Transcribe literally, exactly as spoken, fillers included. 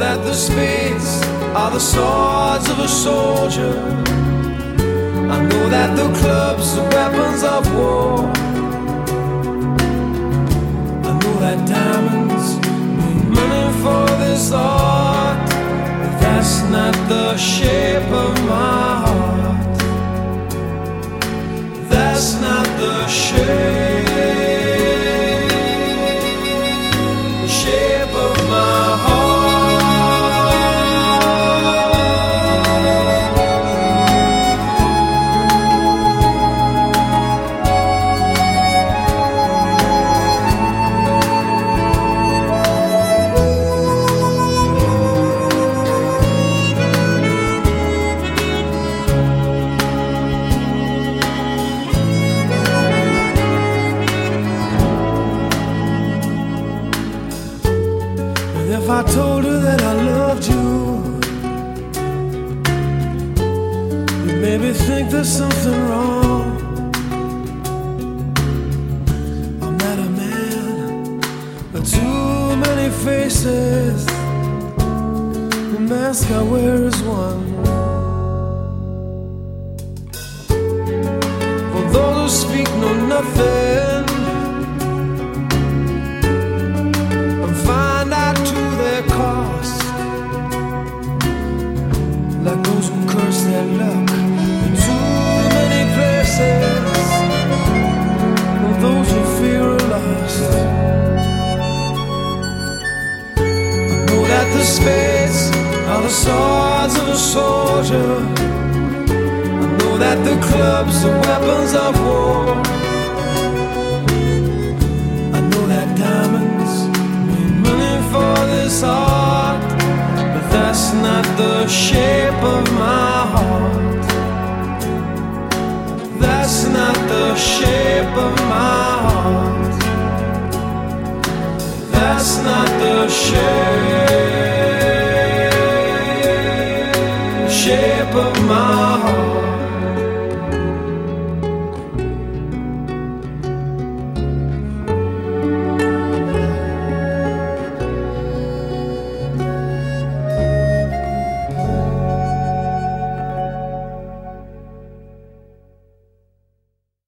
that the spades are the swords of a soldier. I know that the clubs are weapons of war. I know that diamonds mean money for this art, but that's not the shape of my heart. That's not the shape, the shape of my heart. If I told her that I loved you, you maybe think there's something wrong. I'm not a man with too many faces. The mask I wear is one. For those who speak know nothing and find out to their cost, like those who curse their luck in too many places, or those who fear are lost. I know that the spades are the swords of a soldier. I know that the clubs are weapons of war. I know that diamonds mean money for this art, but that's not the shape of my heart. That's not the shape of my heart. That's not the shape, shape of